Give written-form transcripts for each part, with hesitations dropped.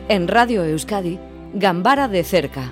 En Radio Euskadi, Gambara de cerca.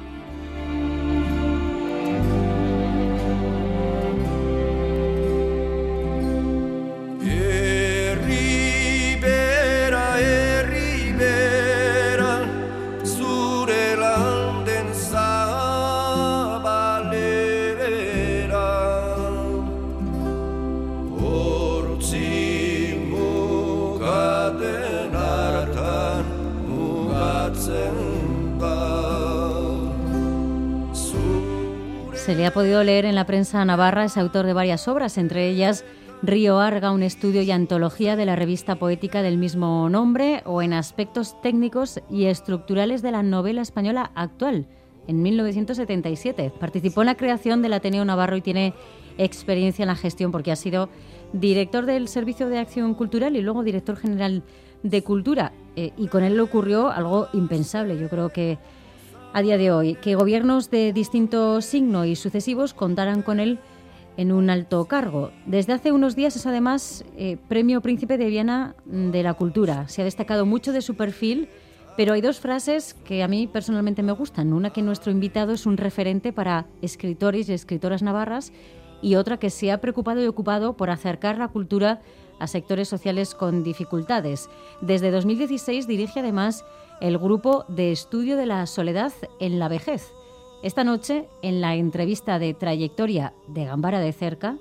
Se le ha podido leer en la prensa navarra, es autor de varias obras, entre ellas Río Arga, un estudio y antología de la revista poética del mismo nombre, o en aspectos técnicos y estructurales de la novela española actual, en 1977. Participó en la creación del Ateneo Navarro y tiene experiencia en la gestión porque ha sido director del Servicio de Acción Cultural y luego director general de Cultura. Y con él le ocurrió algo impensable, yo creo que a día de hoy, que gobiernos de distinto signo y sucesivos contaran con él en un alto cargo. Desde hace unos días es además Premio Príncipe de Viana de la Cultura. Se ha destacado mucho de su perfil, pero hay dos frases que a mí personalmente me gustan. Una, que nuestro invitado es un referente para escritores y escritoras navarras, y otra, que se ha preocupado y ocupado por acercar la cultura a sectores sociales con dificultades. Desde 2016 dirige además el Grupo de Estudio de la Soledad en la Vejez. Esta noche, en la entrevista de trayectoria de Gambara de cerca,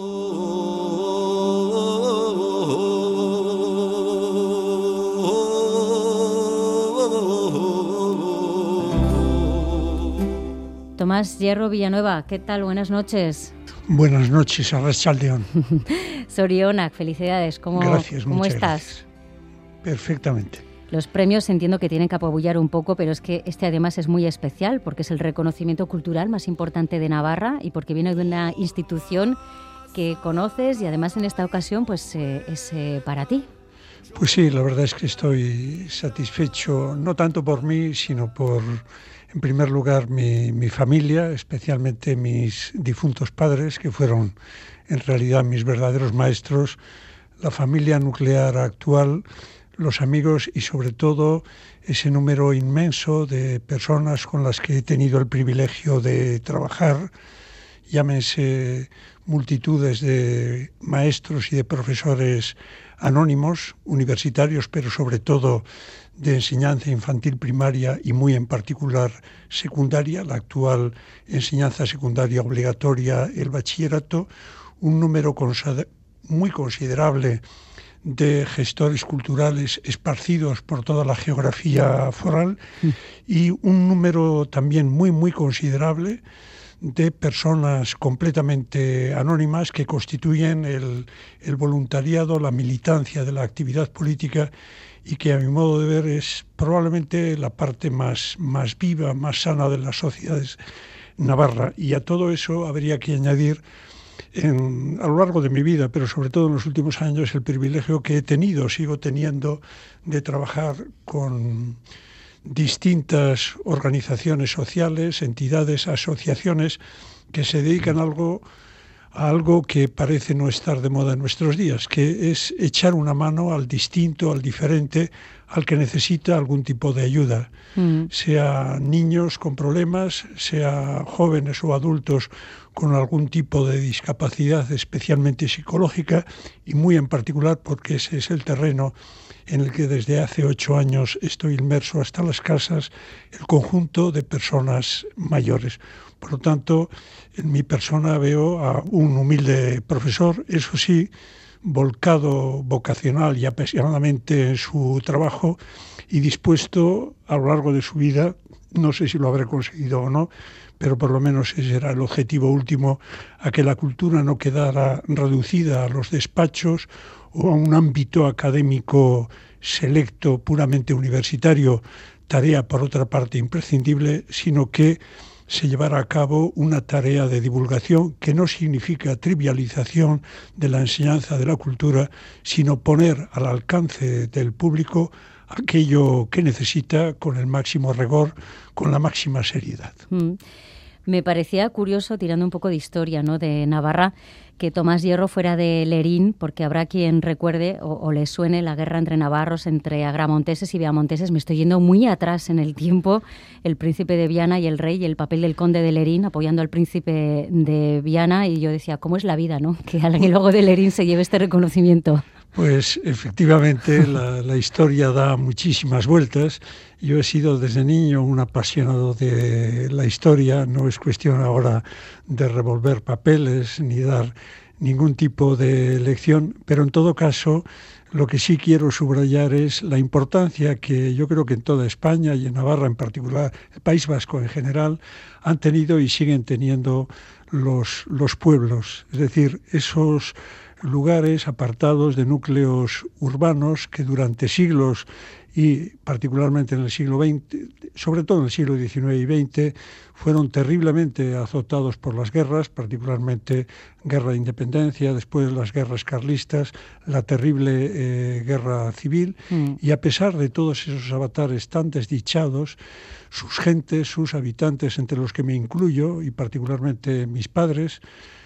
Tomás Hierro Villanueva, ¿qué tal? Buenas noches. Buenas noches, Arratsaldeon. Sorionak, felicidades. ¿Cómo estás? Gracias. Perfectamente. Los premios entiendo que tienen que apabullar un poco, pero es que este además es muy especial porque es el reconocimiento cultural más importante de Navarra y porque viene de una institución que conoces y además en esta ocasión pues es para ti. Pues sí, la verdad es que estoy satisfecho, no tanto por mí, sino por, en primer lugar, mi familia, especialmente mis difuntos padres, que fueron en realidad mis verdaderos maestros, la familia nuclear actual, los amigos y sobre todo ese número inmenso de personas con las que he tenido el privilegio de trabajar, llámense multitudes de maestros y de profesores anónimos, universitarios, pero sobre todo de enseñanza infantil primaria y muy en particular secundaria, la actual enseñanza secundaria obligatoria, el bachillerato, un número muy considerable de gestores culturales esparcidos por toda la geografía foral y un número también muy considerable de personas completamente anónimas que constituyen el voluntariado, la militancia de la actividad política y que a mi modo de ver es probablemente la parte más viva, más sana de las sociedades navarra. Y a todo eso habría que añadir a lo largo de mi vida, pero sobre todo en los últimos años, el privilegio que he tenido, sigo teniendo, de trabajar con distintas organizaciones sociales, entidades, asociaciones que se dedican a algo que parece no estar de moda en nuestros días, que es echar una mano al distinto, al diferente, al que necesita algún tipo de ayuda, sea niños con problemas, sea jóvenes o adultos con algún tipo de discapacidad, especialmente psicológica, y muy en particular porque ese es el terreno en el que desde hace 8 años estoy inmerso hasta las casas, el conjunto de personas mayores. Por lo tanto, en mi persona veo a un humilde profesor, eso sí, volcado vocacional y apasionadamente en su trabajo y dispuesto a lo largo de su vida, no sé si lo habré conseguido o no, pero por lo menos ese era el objetivo último, a que la cultura no quedara reducida a los despachos o a un ámbito académico selecto, puramente universitario, tarea por otra parte imprescindible, sino que se llevara a cabo una tarea de divulgación que no significa trivialización de la enseñanza de la cultura, sino poner al alcance del público aquello que necesita con el máximo rigor, con la máxima seriedad. Me parecía curioso, tirando un poco de historia, ¿no?, de Navarra, que Tomás Hierro fuera de Lerín, porque habrá quien recuerde o le suene la guerra entre navarros, entre agramonteses y viamonteses. Me estoy yendo muy atrás en el tiempo, el príncipe de Viana y el rey, y el papel del conde de Lerín apoyando al príncipe de Viana, y yo decía, ¿cómo es la vida, no? Que alguien luego de Lerín se lleve este reconocimiento. Pues efectivamente la historia da muchísimas vueltas. Yo he sido desde niño un apasionado de la historia. No es cuestión ahora de revolver papeles ni dar ningún tipo de lección, pero en todo caso lo que sí quiero subrayar es la importancia que yo creo que en toda España y en Navarra en particular, el País Vasco en general, han tenido y siguen teniendo los pueblos, es decir, esos lugares apartados de núcleos urbanos que durante siglos y particularmente en el siglo XX, sobre todo en el siglo XIX y XX, fueron terriblemente azotados por las guerras, particularmente guerra de independencia, después las guerras carlistas, la terrible guerra civil, y a pesar de todos esos avatares tan desdichados, sus gentes, sus habitantes, entre los que me incluyo, y particularmente mis padres,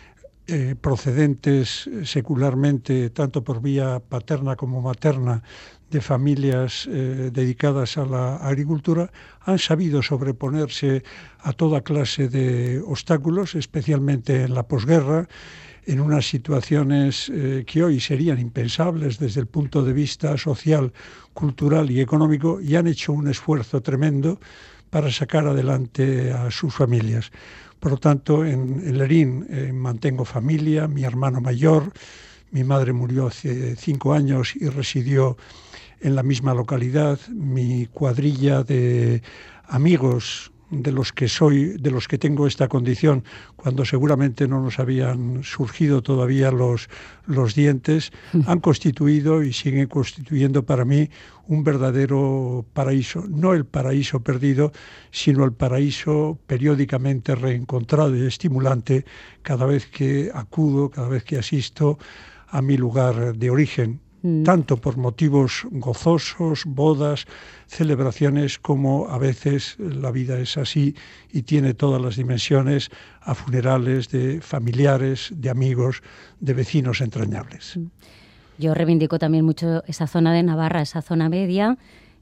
procedentes secularmente, tanto por vía paterna como materna, de familias dedicadas a la agricultura, han sabido sobreponerse a toda clase de obstáculos, especialmente en la posguerra, en unas situaciones que hoy serían impensables desde el punto de vista social, cultural y económico, y han hecho un esfuerzo tremendo para sacar adelante a sus familias. Por lo tanto, en Lerín mantengo familia, mi hermano mayor, mi madre murió hace 5 años y residió en la misma localidad, mi cuadrilla de amigos de los que tengo esta condición, cuando seguramente no nos habían surgido todavía los dientes, han constituido y siguen constituyendo para mí un verdadero paraíso. No el paraíso perdido, sino el paraíso periódicamente reencontrado y estimulante cada vez que acudo, cada vez que asisto a mi lugar de origen. Tanto por motivos gozosos, bodas, celebraciones, como a veces la vida es así y tiene todas las dimensiones, a funerales de familiares, de amigos, de vecinos entrañables. Yo reivindico también mucho esa zona de Navarra, esa zona media,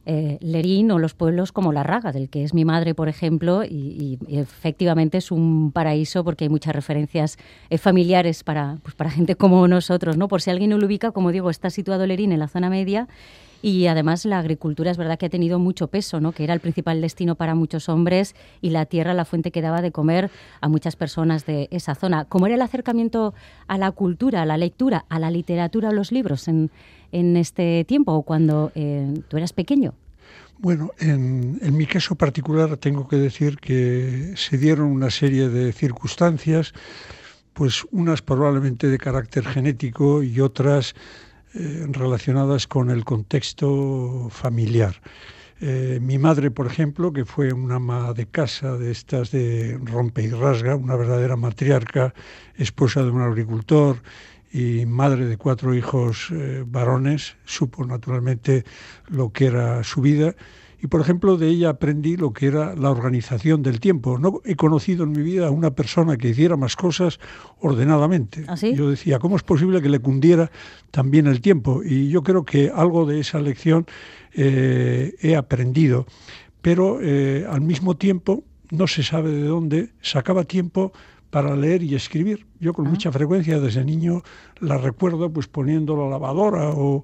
Lerín o los pueblos como La Raga, del que es mi madre, por ejemplo, y efectivamente es un paraíso porque hay muchas referencias familiares para gente como nosotros, ¿no? Por si alguien no lo ubica, como digo, está situado Lerín en la zona media y además la agricultura es verdad que ha tenido mucho peso, ¿no? Que era el principal destino para muchos hombres y la tierra la fuente que daba de comer a muchas personas de esa zona. ¿Cómo era el acercamiento a la cultura, a la lectura, a la literatura, a los libros en este tiempo o cuando tú eras pequeño? Bueno, en mi caso particular tengo que decir que se dieron una serie de circunstancias, pues unas probablemente de carácter genético y otras relacionadas con el contexto familiar. Mi madre, por ejemplo, que fue una ama de casa de estas de rompe y rasga, una verdadera matriarca, esposa de un agricultor y madre de 4 hijos varones, supo naturalmente lo que era su vida. Y, por ejemplo, de ella aprendí lo que era la organización del tiempo. No he conocido en mi vida a una persona que hiciera más cosas ordenadamente. ¿Ah, sí? Yo decía, ¿cómo es posible que le cundiera también el tiempo? Y yo creo que algo de esa lección he aprendido. Pero al mismo tiempo, no se sabe de dónde, sacaba tiempo para leer y escribir. Yo con mucha frecuencia desde niño la recuerdo pues poniendo la lavadora o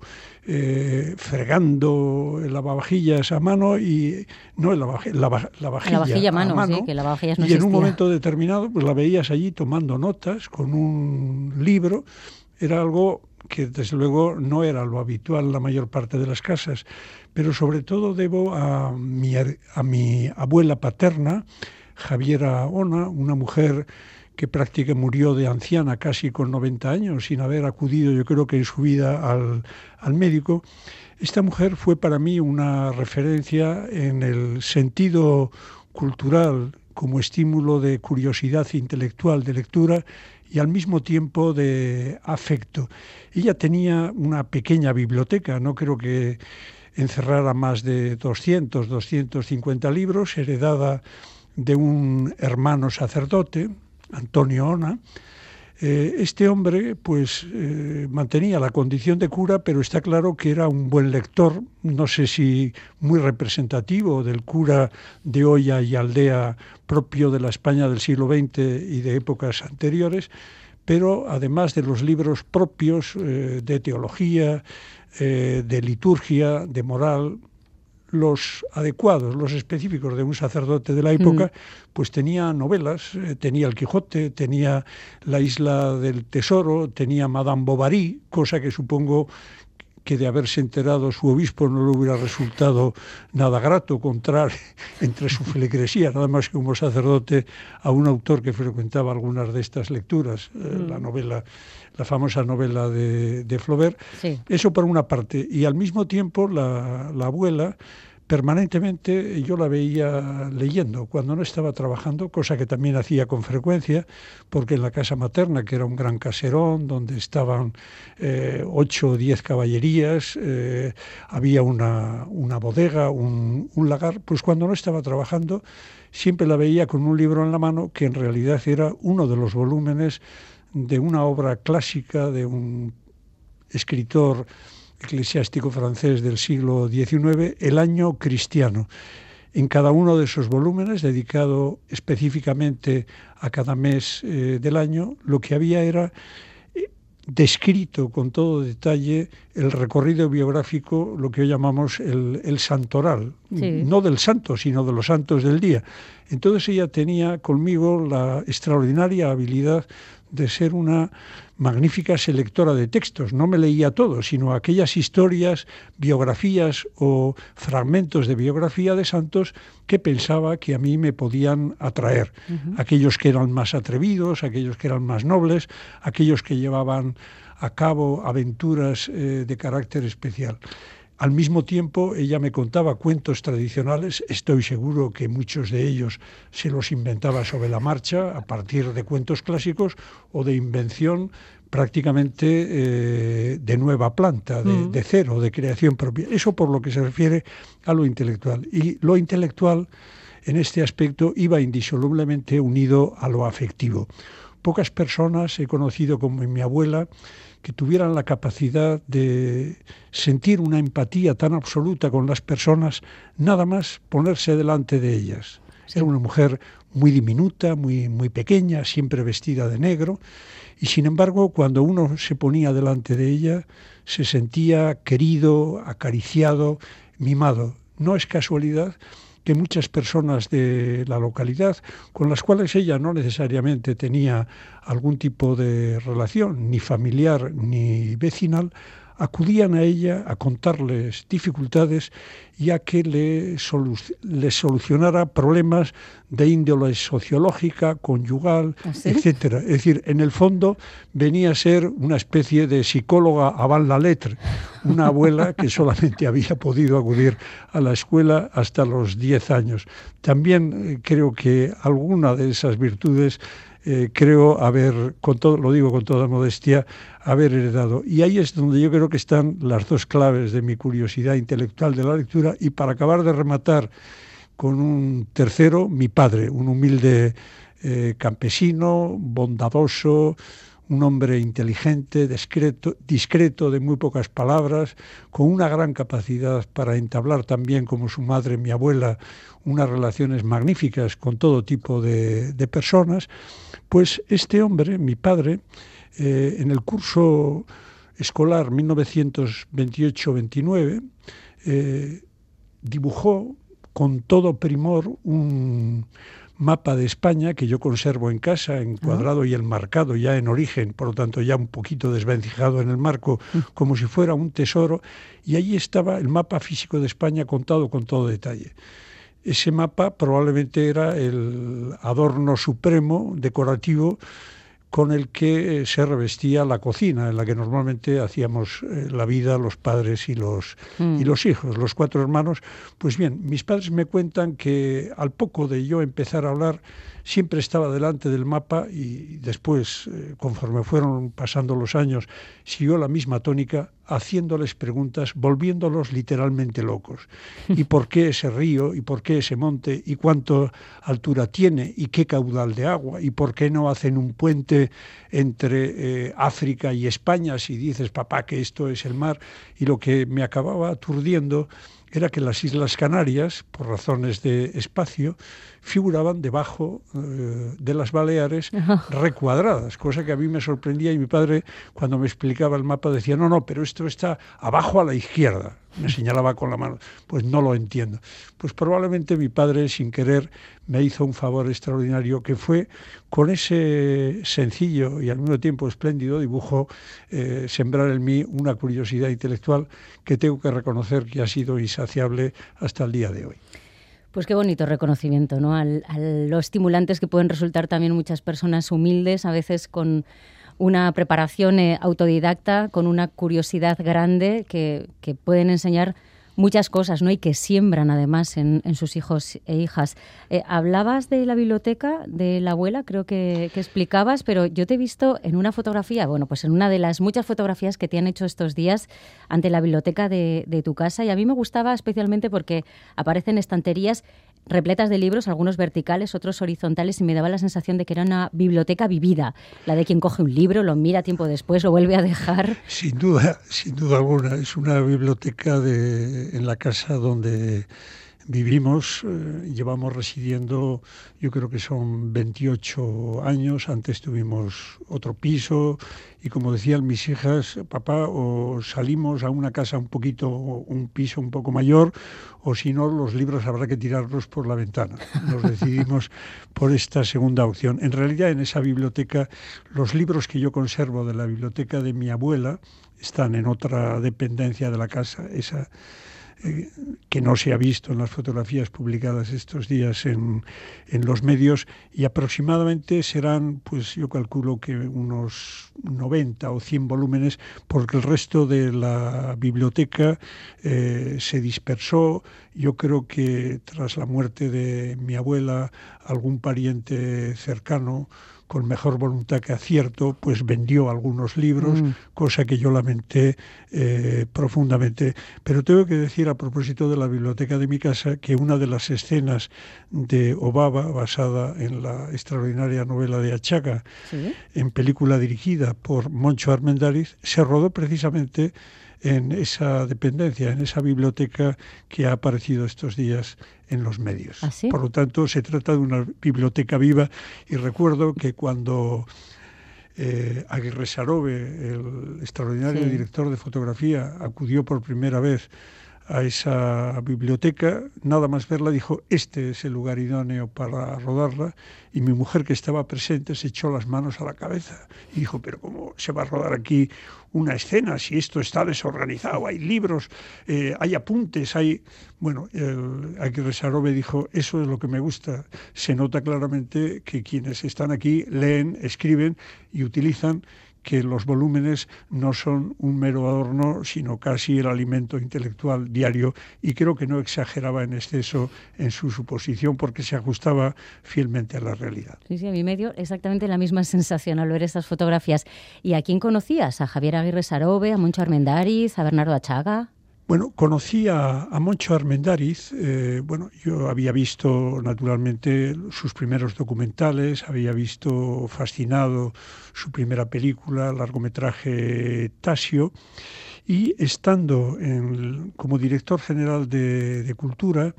fregando el lavavajillas a mano y no la vajilla a mano, sí, que el lavavajillas no y existía. En un momento determinado pues la veías allí tomando notas con un libro. Era algo que desde luego no era lo habitual en la mayor parte de las casas, pero sobre todo debo a mi abuela paterna, Javiera Ona, una mujer que prácticamente murió de anciana, casi con 90 años, sin haber acudido, yo creo que en su vida, al médico. Esta mujer fue para mí una referencia en el sentido cultural, como estímulo de curiosidad intelectual, de lectura, y al mismo tiempo de afecto. Ella tenía una pequeña biblioteca, no creo que encerrara más de 250 libros, heredada de un hermano sacerdote, Antonio Ona, Este hombre pues mantenía la condición de cura, pero está claro que era un buen lector, no sé si muy representativo del cura de olla y aldea propio de la España del siglo XX y de épocas anteriores, pero además de los libros propios de teología, de liturgia, de moral, los adecuados, los específicos de un sacerdote de la época, pues tenía novelas, tenía El Quijote, tenía La Isla del Tesoro, tenía Madame Bovary, cosa que supongo que de haberse enterado su obispo no le hubiera resultado nada grato contar entre su feligresía, nada más que como sacerdote, a un autor que frecuentaba algunas de estas lecturas, la famosa novela de Flaubert. Sí. Eso por una parte. Y al mismo tiempo la abuela, permanentemente yo la veía leyendo cuando no estaba trabajando, cosa que también hacía con frecuencia, porque en la casa materna, que era un gran caserón donde estaban 8 o 10 caballerías, había una bodega, un lagar, pues cuando no estaba trabajando siempre la veía con un libro en la mano que en realidad era uno de los volúmenes de una obra clásica de un escritor eclesiástico francés del siglo XIX, El año cristiano. En cada uno de esos volúmenes, dedicado específicamente a cada mes del año, lo que había era descrito con todo detalle el recorrido biográfico, lo que hoy llamamos el santoral, sí. No del santo, sino de los santos del día. Entonces ella tenía conmigo la extraordinaria habilidad de ser una magnífica selectora de textos. No me leía todo, sino aquellas historias, biografías o fragmentos de biografía de santos que pensaba que a mí me podían atraer. Aquellos que eran más atrevidos, aquellos que eran más nobles, aquellos que llevaban a cabo aventuras de carácter especial. Al mismo tiempo, ella me contaba cuentos tradicionales, estoy seguro que muchos de ellos se los inventaba sobre la marcha, a partir de cuentos clásicos o de invención prácticamente de nueva planta, de cero, de creación propia. Eso por lo que se refiere a lo intelectual. Y lo intelectual, en este aspecto, iba indisolublemente unido a lo afectivo. Pocas personas he conocido como mi abuela que tuvieran la capacidad de sentir una empatía tan absoluta con las personas, nada más ponerse delante de ellas. Sí. Era una mujer muy diminuta, muy pequeña, siempre vestida de negro, y sin embargo, cuando uno se ponía delante de ella, se sentía querido, acariciado, mimado. No es casualidad que muchas personas de la localidad, con las cuales ella no necesariamente tenía algún tipo de relación, ni familiar ni vecinal, acudían a ella a contarles dificultades y a que les solucionara problemas de índole sociológica, conyugal, ¿sí? Etcétera. Es decir, en el fondo venía a ser una especie de psicóloga avant la lettre, una abuela que solamente había podido acudir a la escuela hasta los 10 años. También creo que alguna de esas virtudes creo haber, lo digo con toda modestia, haber heredado. Y ahí es donde yo creo que están las dos claves de mi curiosidad intelectual de la lectura. Y para acabar de rematar con un tercero, mi padre, un humilde campesino, bondadoso, un hombre inteligente, discreto, de muy pocas palabras, con una gran capacidad para entablar también, como su madre, mi abuela, unas relaciones magníficas con todo tipo de personas. Pues este hombre, mi padre, en el curso escolar 1928-29, dibujó con todo primor un mapa de España que yo conservo en casa, encuadrado y enmarcado ya en origen, por lo tanto ya un poquito desvencijado en el marco, como si fuera un tesoro, y allí estaba el mapa físico de España contado con todo detalle. Ese mapa probablemente era el adorno supremo, decorativo, con el que se revestía la cocina, en la que normalmente hacíamos la vida los padres y los hijos, los 4 hermanos. Pues bien, mis padres me cuentan que al poco de yo empezar a hablar, siempre estaba delante del mapa y después, conforme fueron pasando los años, siguió la misma tónica. haciéndoles preguntas, volviéndolos literalmente locos. ¿Y por qué ese río? ¿Y por qué ese monte? ¿Y cuánta altura tiene? ¿Y qué caudal de agua? ¿Y por qué no hacen un puente entre África y España si dices, papá, que esto es el mar? Y lo que me acababa aturdiendo era que las Islas Canarias, por razones de espacio, figuraban debajo de las Baleares recuadradas, cosa que a mí me sorprendía, y mi padre, cuando me explicaba el mapa, decía, no, pero esto está abajo a la izquierda. Me señalaba con la mano. Pues no lo entiendo. Pues probablemente mi padre, sin querer, me hizo un favor extraordinario, que fue, con ese sencillo y al mismo tiempo espléndido dibujo, sembrar en mí una curiosidad intelectual que tengo que reconocer que ha sido insaciable hasta el día de hoy. Pues qué bonito reconocimiento, ¿no? A lo estimulantes que pueden resultar también muchas personas humildes, a veces con una preparación autodidacta, con una curiosidad grande que pueden enseñar muchas cosas, ¿no? Y que siembran además en sus hijos e hijas. Hablabas de la biblioteca de la abuela, creo que explicabas, pero yo te he visto en una fotografía, bueno, pues en una de las muchas fotografías que te han hecho estos días ante la biblioteca de tu casa, y a mí me gustaba especialmente porque aparecen estanterías repletas de libros, algunos verticales, otros horizontales, y me daba la sensación de que era una biblioteca vivida, la de quien coge un libro, lo mira tiempo después, lo vuelve a dejar. Sin duda alguna, es una biblioteca en la casa donde vivimos, llevamos residiendo, yo creo que son 28 años, antes tuvimos otro piso, y como decían mis hijas, papá, o salimos a una casa un piso un poco mayor, o si no, los libros habrá que tirarlos por la ventana. Nos decidimos por esta segunda opción. En realidad, en esa biblioteca, los libros que yo conservo de la biblioteca de mi abuela están en otra dependencia de la casa, esa que no se ha visto en las fotografías publicadas estos días en los medios, y aproximadamente serán, pues yo calculo que unos 90 o 100 volúmenes, porque el resto de la biblioteca se dispersó. Yo creo que tras la muerte de mi abuela, algún pariente cercano, con mejor voluntad que acierto, pues vendió algunos libros, cosa que yo lamenté profundamente. Pero tengo que decir, a propósito de la biblioteca de mi casa, que una de las escenas de Obaba, basada en la extraordinaria novela de Achaga, ¿sí?, en película dirigida por Moncho Armendáriz, se rodó precisamente en esa dependencia, en esa biblioteca que ha aparecido estos días en los medios. ¿Ah, sí? Por lo tanto, se trata de una biblioteca viva, y recuerdo que cuando Aguirre Sarobe, el extraordinario director de fotografía, acudió por primera vez a esa biblioteca, nada más verla dijo, este es el lugar idóneo para rodarla, y mi mujer, que estaba presente, se echó las manos a la cabeza y dijo, pero ¿cómo se va a rodar aquí una escena si esto está desorganizado? Hay libros, hay apuntes, hay... Bueno, Aguirre Sarobe dijo, eso es lo que me gusta, se nota claramente que quienes están aquí leen, escriben y utilizan, que los volúmenes no son un mero adorno, sino casi el alimento intelectual diario, y creo que no exageraba en exceso en su suposición, porque se ajustaba fielmente a la realidad. Sí, a mí me dio exactamente la misma sensación al ver estas fotografías. ¿Y a quién conocías? ¿A Javier Aguirre Sarobe, a Moncho Armendáriz, a Bernardo Achaga? Bueno, conocí a Moncho Armendáriz. Yo había visto naturalmente sus primeros documentales, había visto fascinado su primera película, largometraje Tasio, y estando como director general de Cultura,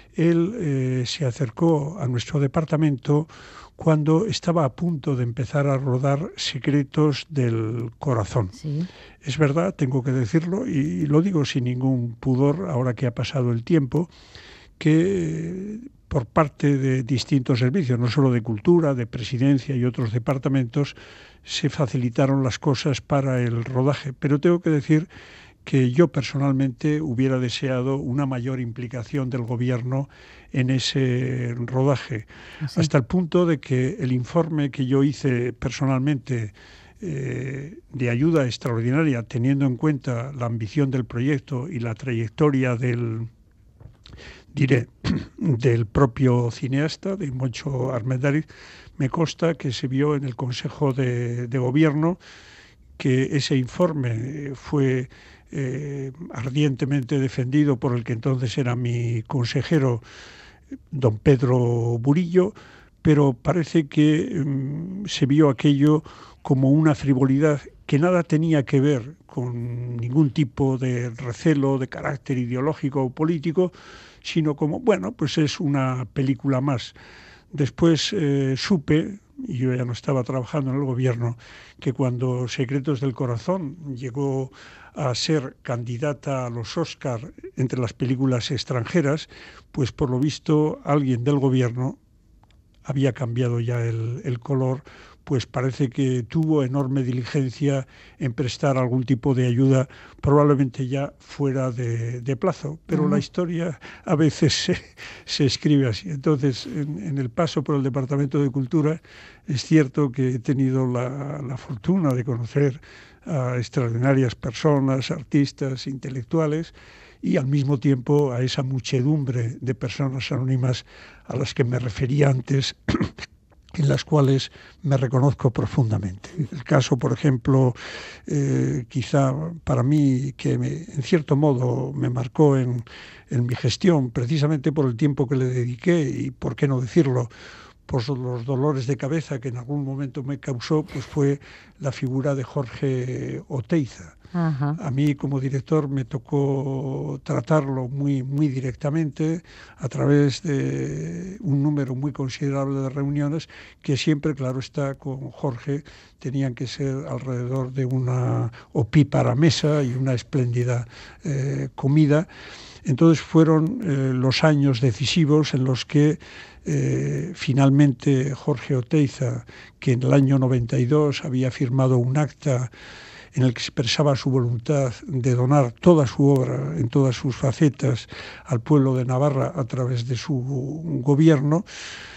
él se acercó a nuestro departamento cuando estaba a punto de empezar a rodar Secretos del Corazón. Sí. Es verdad, tengo que decirlo, y lo digo sin ningún pudor, ahora que ha pasado el tiempo, que por parte de distintos servicios, no solo de Cultura, de Presidencia y otros departamentos, se facilitaron las cosas para el rodaje. Pero tengo que decir que yo personalmente hubiera deseado una mayor implicación del gobierno en ese rodaje, ¿sí?, hasta el punto de que el informe que yo hice personalmente de ayuda extraordinaria, teniendo en cuenta la ambición del proyecto y la trayectoria del propio cineasta, de Moncho Armendáriz, me consta que se vio en el Consejo de Gobierno, que ese informe fue ardientemente defendido por el que entonces era mi consejero, don Pedro Burillo, pero parece que se vio aquello como una frivolidad que nada tenía que ver con ningún tipo de recelo de carácter ideológico o político, sino como, bueno, pues es una película más. Después supe, y yo ya no estaba trabajando en el gobierno, que cuando Secretos del Corazón llegó a ser candidata a los Oscar entre las películas extranjeras, pues por lo visto alguien del gobierno había cambiado ya el color, pues parece que tuvo enorme diligencia en prestar algún tipo de ayuda, probablemente ya fuera de plazo, pero la historia a veces se escribe así. Entonces, en el paso por el Departamento de Cultura, es cierto que he tenido la fortuna de conocer a extraordinarias personas, artistas, intelectuales, y al mismo tiempo a esa muchedumbre de personas anónimas a las que me refería antes, en las cuales me reconozco profundamente. El caso, por ejemplo, quizá para mí, que en cierto modo me marcó en mi gestión, precisamente por el tiempo que le dediqué y, por qué no decirlo, por los dolores de cabeza que en algún momento me causó, pues fue la figura de Jorge Oteiza. Ajá. A mí, como director, me tocó tratarlo muy, muy directamente a través de un número muy considerable de reuniones que siempre, claro está, con Jorge tenían que ser alrededor de una opípara mesa y una espléndida comida. Entonces fueron los años decisivos en los que finalmente Jorge Oteiza, que en el año 92 había firmado un acta en el que expresaba su voluntad de donar toda su obra en todas sus facetas al pueblo de Navarra a través de su gobierno,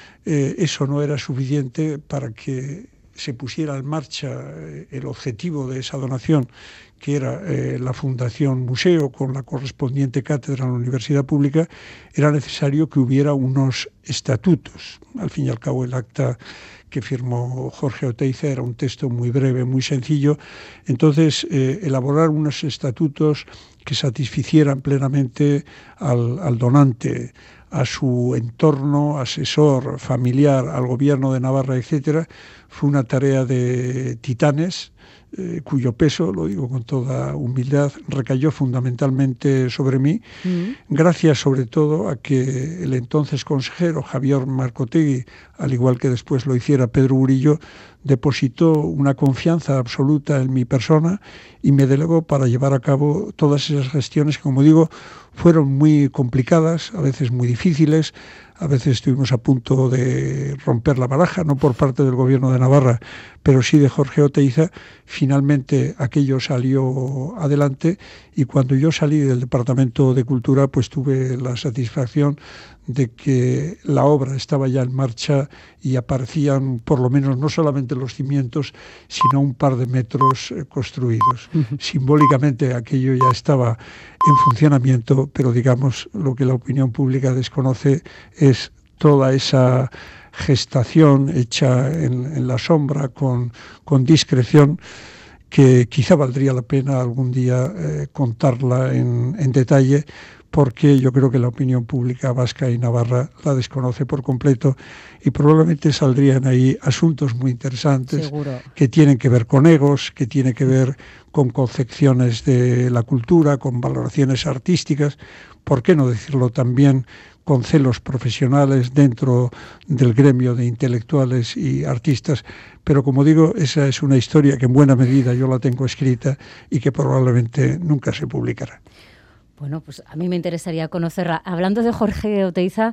eso no era suficiente para que se pusiera en marcha el objetivo de esa donación, que era la Fundación Museo con la correspondiente cátedra en la Universidad Pública. Era necesario que hubiera unos estatutos. Al fin y al cabo, el acta que firmó Jorge Oteiza era un texto muy breve, muy sencillo. Entonces, elaborar unos estatutos que satisficieran plenamente al donante, a su entorno, asesor, familiar, al gobierno de Navarra, etcétera, fue una tarea de titanes, cuyo peso, lo digo con toda humildad, recayó fundamentalmente sobre mí, gracias sobre todo a que el entonces consejero Javier Marcotegui, al igual que después lo hiciera Pedro Burillo, depositó una confianza absoluta en mi persona y me delegó para llevar a cabo todas esas gestiones que, como digo, fueron muy complicadas, a veces muy difíciles. A veces estuvimos a punto de romper la baraja, no por parte del gobierno de Navarra, pero sí de Jorge Oteiza. Finalmente aquello salió adelante y cuando yo salí del Departamento de Cultura, pues tuve la satisfacción de que la obra estaba ya en marcha y aparecían por lo menos no solamente los cimientos, sino un par de metros construidos. Simbólicamente aquello ya estaba en funcionamiento, pero digamos lo que la opinión pública desconoce es toda esa gestación hecha en la sombra, con discreción, que quizá valdría la pena algún día contarla en detalle, porque yo creo que la opinión pública vasca y navarra la desconoce por completo y probablemente saldrían ahí asuntos muy interesantes. Seguro. Que tienen que ver con egos, que tienen que ver con concepciones de la cultura, con valoraciones artísticas, ¿por qué no decirlo también con celos profesionales dentro del gremio de intelectuales y artistas? Pero como digo, esa es una historia que en buena medida yo la tengo escrita y que probablemente nunca se publicará. Bueno, pues a mí me interesaría conocerla. Hablando de Jorge Oteiza,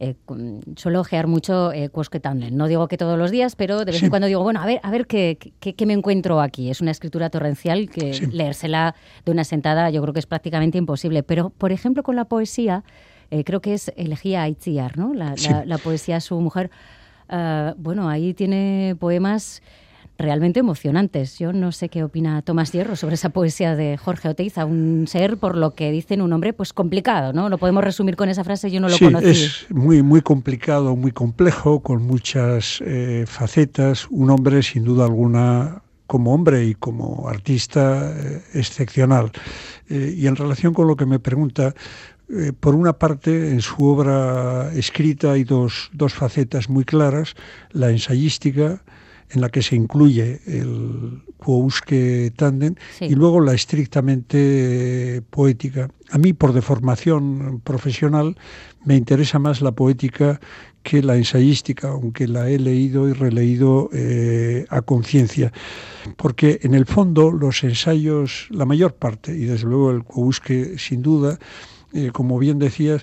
suelo ojear mucho Quosquetanlen. No digo que todos los días, pero de vez en cuando digo, bueno, a ver qué me encuentro aquí. Es una escritura torrencial que leérsela de una sentada yo creo que es prácticamente imposible. Pero, por ejemplo, con la poesía, creo que es Elegía Aitziar, ¿no? La poesía es su mujer. Bueno, ahí tiene poemas realmente emocionantes. Yo no sé qué opina Tomás Hierro sobre esa poesía de Jorge Oteiza, un ser, por lo que dicen, un hombre pues complicado, ¿no? Lo podemos resumir con esa frase, yo no lo conocí. Es muy, muy complicado, muy complejo, con muchas facetas, un hombre sin duda alguna como hombre y como artista excepcional. Y en relación con lo que me pregunta, por una parte, en su obra escrita hay dos facetas muy claras: la ensayística, en la que se incluye el quousque tandem, sí, y luego la estrictamente poética. A mí, por deformación profesional, me interesa más la poética que la ensayística, aunque la he leído y releído a conciencia, porque en el fondo los ensayos, la mayor parte, y desde luego el quousque sin duda, como bien decías,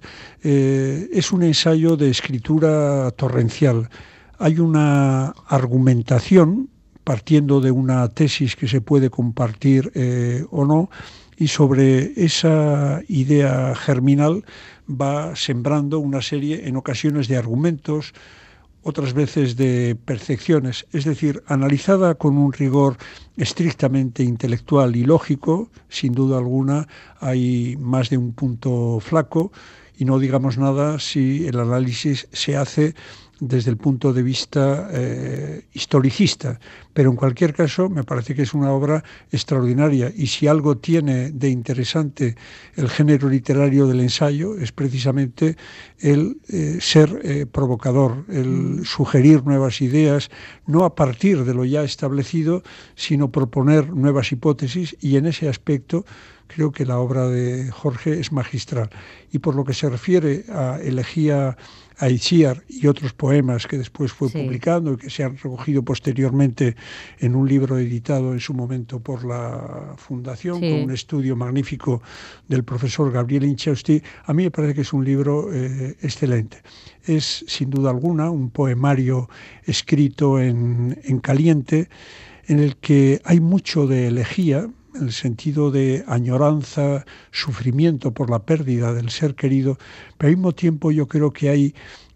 es un ensayo de escritura torrencial. Hay una argumentación partiendo de una tesis que se puede compartir o no, y sobre esa idea germinal va sembrando una serie, en ocasiones, de argumentos, otras veces de percepciones, es decir, analizada con un rigor estrictamente intelectual y lógico. Sin duda alguna hay más de un punto flaco, y no digamos nada si el análisis se hace desde el punto de vista historicista, pero en cualquier caso me parece que es una obra extraordinaria, y si algo tiene de interesante el género literario del ensayo es precisamente el ser provocador, el sugerir nuevas ideas, no a partir de lo ya establecido, sino proponer nuevas hipótesis, y en ese aspecto creo que la obra de Jorge es magistral. Y por lo que se refiere a Elegía a Itziar y otros poemas que después fue publicando y que se han recogido posteriormente en un libro editado en su momento por la Fundación, con un estudio magnífico del profesor Gabriel Inchausti, a mí me parece que es un libro excelente. Es, sin duda alguna, un poemario escrito en caliente, en el que hay mucho de elegía, en el sentido de añoranza, sufrimiento por la pérdida del ser querido, pero al mismo tiempo yo creo que hay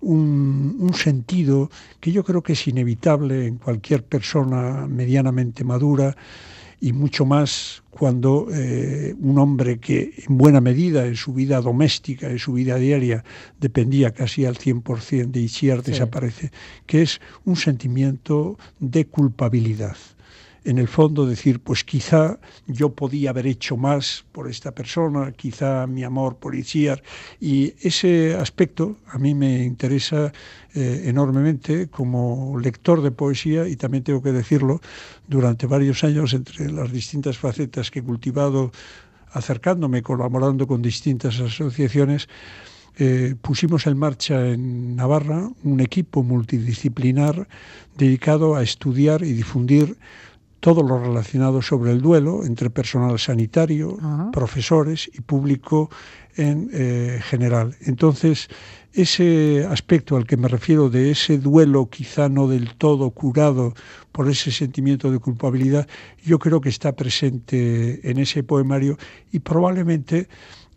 un sentido que yo creo que es inevitable en cualquier persona medianamente madura, y mucho más cuando un hombre que en buena medida en su vida doméstica, en su vida diaria, dependía casi al 100% de Itziar, desaparece, que es un sentimiento de culpabilidad. En el fondo decir, pues quizá yo podía haber hecho más por esta persona, quizá mi amor por Itziar, y ese aspecto a mí me interesa enormemente como lector de poesía, y también tengo que decirlo, durante varios años, entre las distintas facetas que he cultivado, acercándome, colaborando con distintas asociaciones, pusimos en marcha en Navarra un equipo multidisciplinar dedicado a estudiar y difundir todo lo relacionado sobre el duelo entre personal sanitario, profesores y público en general. Entonces, ese aspecto al que me refiero, de ese duelo quizá no del todo curado por ese sentimiento de culpabilidad, yo creo que está presente en ese poemario, y probablemente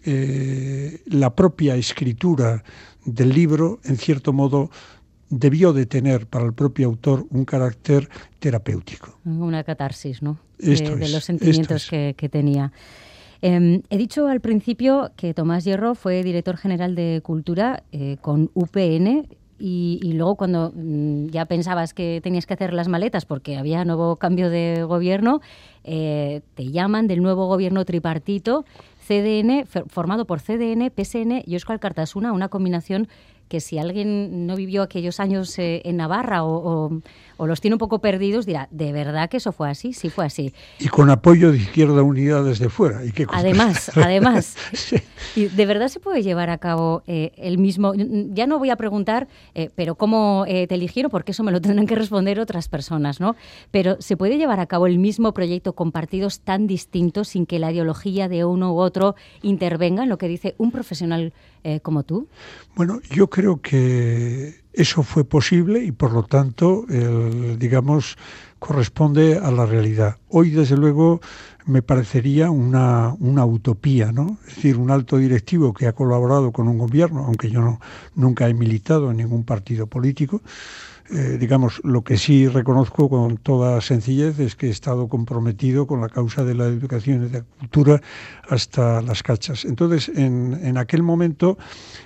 la propia escritura del libro, en cierto modo, debió de tener para el propio autor un carácter terapéutico. Una catarsis, ¿no? De los sentimientos que tenía. He dicho al principio que Tomás Hierro fue director general de Cultura con UPN, y luego cuando ya pensabas que tenías que hacer las maletas porque había nuevo cambio de gobierno, te llaman del nuevo gobierno tripartito, CDN, formado por CDN, PSN y Eusko Alkartasuna, una combinación que si alguien no vivió aquellos años en Navarra o los tiene un poco perdidos, dirá, ¿de verdad que eso fue así? Sí, fue así. Y con apoyo de Izquierda Unida desde fuera. Además. Sí. ¿Y de verdad se puede llevar a cabo el mismo? Ya no voy a preguntar, pero cómo te eligieron, porque eso me lo tendrán que responder otras personas, ¿no? Pero ¿se puede llevar a cabo el mismo proyecto con partidos tan distintos sin que la ideología de uno u otro intervenga en lo que dice un profesional como tú? Bueno, yo creo que eso fue posible y por lo tanto, digamos, corresponde a la realidad. Hoy, desde luego, me parecería una utopía, ¿no? Es decir, un alto directivo que ha colaborado con un gobierno, aunque yo nunca he militado en ningún partido político, digamos, lo que sí reconozco con toda sencillez es que he estado comprometido con la causa de la educación y de la cultura hasta las cachas. Entonces, en aquel momento,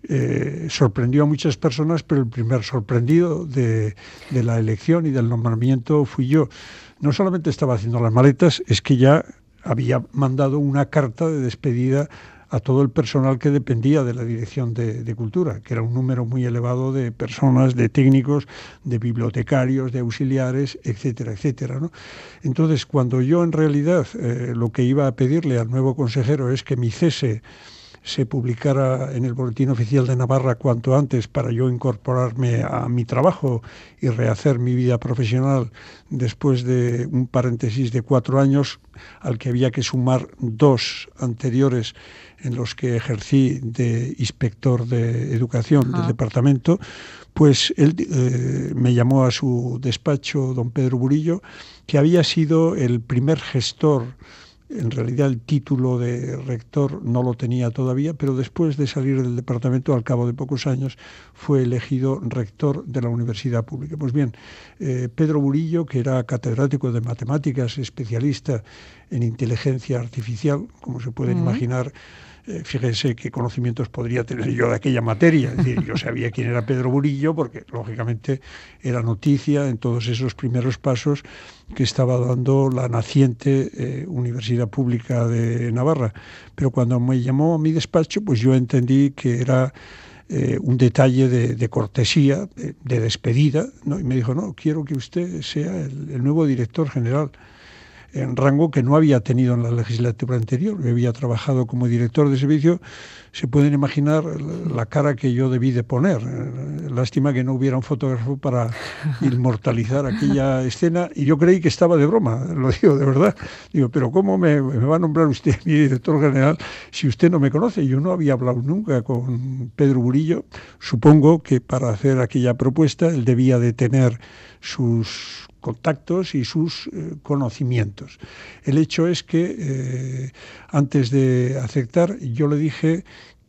sorprendió a muchas personas, pero el primer sorprendido de la elección y del nombramiento fui yo. No solamente estaba haciendo las maletas, es que ya había mandado una carta de despedida a todo el personal que dependía de la Dirección de Cultura, que era un número muy elevado de personas, de técnicos, de bibliotecarios, de auxiliares, etcétera, etcétera, ¿no? Entonces, cuando yo en realidad lo que iba a pedirle al nuevo consejero es que mi cese se publicara en el Boletín Oficial de Navarra cuanto antes para yo incorporarme a mi trabajo y rehacer mi vida profesional después de un paréntesis de 4 años al que había que sumar 2 anteriores en los que ejercí de inspector de educación del departamento, pues él me llamó a su despacho, don Pedro Burillo, que había sido el primer gestor. En realidad el título de rector no lo tenía todavía, pero después de salir del departamento, al cabo de pocos años, fue elegido rector de la Universidad Pública. Pues bien, Pedro Burillo, que era catedrático de matemáticas, especialista en inteligencia artificial, como se pueden imaginar, fíjense qué conocimientos podría tener yo de aquella materia. Es decir, yo sabía quién era Pedro Burillo porque, lógicamente, era noticia en todos esos primeros pasos que estaba dando la naciente Universidad Pública de Navarra. Pero cuando me llamó a mi despacho, pues yo entendí que era un detalle de cortesía, de despedida, ¿no? Y me dijo, no, quiero que usted sea el nuevo director general, en rango que no había tenido en la legislatura anterior. Yo había trabajado como director de servicio. Se pueden imaginar la cara que yo debí de poner. Lástima que no hubiera un fotógrafo para inmortalizar aquella escena, y yo creí que estaba de broma, lo digo de verdad. Digo, pero ¿cómo me va a nombrar usted mi director general si usted no me conoce? Yo no había hablado nunca con Pedro Burillo. Supongo que para hacer aquella propuesta él debía de tener sus contactos y sus conocimientos. El hecho es que antes de aceptar, yo le dije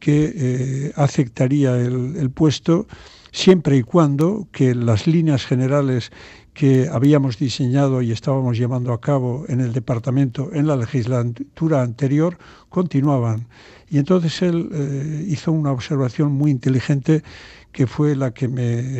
que aceptaría el puesto siempre y cuando que las líneas generales que habíamos diseñado y estábamos llevando a cabo en el departamento en la legislatura anterior continuaban. Y entonces él hizo una observación muy inteligente que fue la que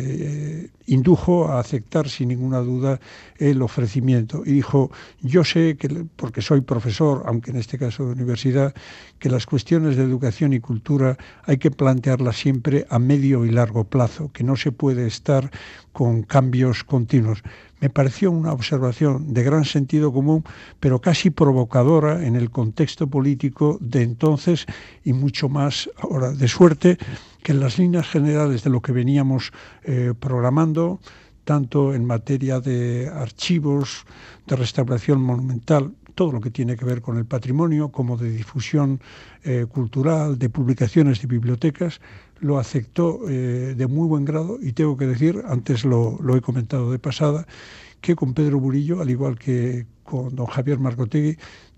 me indujo a aceptar sin ninguna duda el ofrecimiento. Y dijo, yo sé, que porque soy profesor, aunque en este caso de universidad, que las cuestiones de educación y cultura hay que plantearlas siempre a medio y largo plazo, que no se puede estar con cambios continuos. Me pareció una observación de gran sentido común, pero casi provocadora en el contexto político de entonces y mucho más ahora. De suerte que en las líneas generales de lo que veníamos programando, tanto en materia de archivos, de restauración monumental, todo lo que tiene que ver con el patrimonio, como de difusión cultural, de publicaciones de bibliotecas, lo aceptó de muy buen grado. Y tengo que decir, antes lo he comentado de pasada, que con Pedro Burillo, al igual que con don Javier Marcotegui,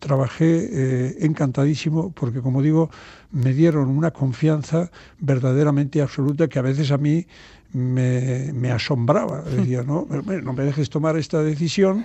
trabajé encantadísimo, porque, como digo, me dieron una confianza verdaderamente absoluta que a veces a mí me asombraba. Decía, no me dejes tomar esta decisión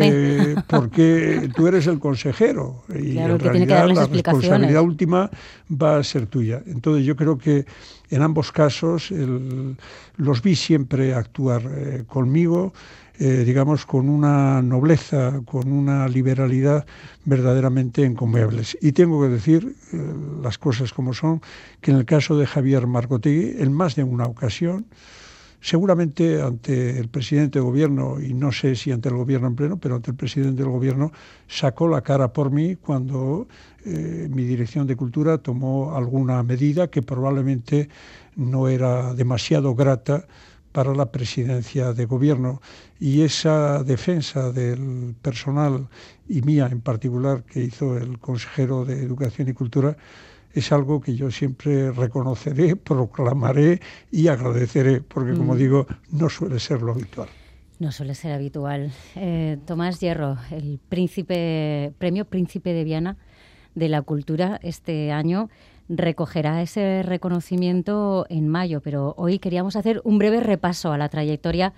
porque tú eres el consejero y claro, en realidad la responsabilidad última va a ser tuya. Entonces yo creo que en ambos casos los vi siempre actuar conmigo, digamos, con una nobleza, con una liberalidad verdaderamente encomiables. Y tengo que decir las cosas como son, que en el caso de Javier Marcotegui, en más de una ocasión, seguramente ante el presidente de gobierno, y no sé si ante el gobierno en pleno, pero ante el presidente del gobierno, sacó la cara por mí cuando mi dirección de cultura tomó alguna medida que probablemente no era demasiado grata para la presidencia de gobierno, y esa defensa del personal, y mía en particular, que hizo el consejero de Educación y Cultura, es algo que yo siempre reconoceré, proclamaré y agradeceré, porque, como digo, no suele ser lo habitual. No suele ser habitual. Tomás Hierro, el premio Príncipe de Viana de la Cultura este año recogerá ese reconocimiento en mayo, pero hoy queríamos hacer un breve repaso a la trayectoria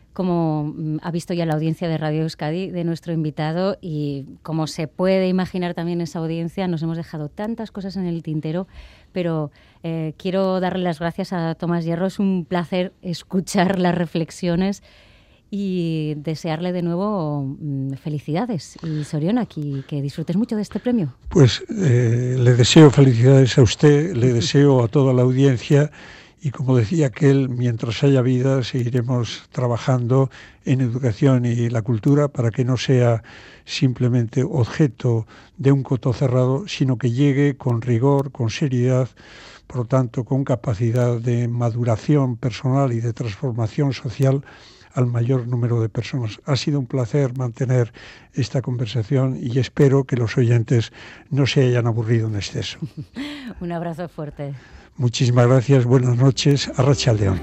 como ha visto ya la audiencia de Radio Euskadi de nuestro invitado, y como se puede imaginar también esa audiencia, nos hemos dejado tantas cosas en el tintero, pero quiero darle las gracias a Tomás Hierro. Es un placer escuchar las reflexiones y desearle de nuevo felicidades. Y Zorionak, y que disfrutes mucho de este premio. Pues le deseo felicidades a usted, le deseo a toda la audiencia. Y como decía aquel, mientras haya vida seguiremos trabajando en educación y la cultura para que no sea simplemente objeto de un coto cerrado, sino que llegue con rigor, con seriedad, por lo tanto con capacidad de maduración personal y de transformación social al mayor número de personas. Ha sido un placer mantener esta conversación y espero que los oyentes no se hayan aburrido en exceso. Un abrazo fuerte. Muchísimas gracias, buenas noches, Arratsaldeon.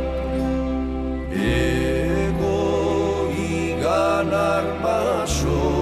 Ego igan armaso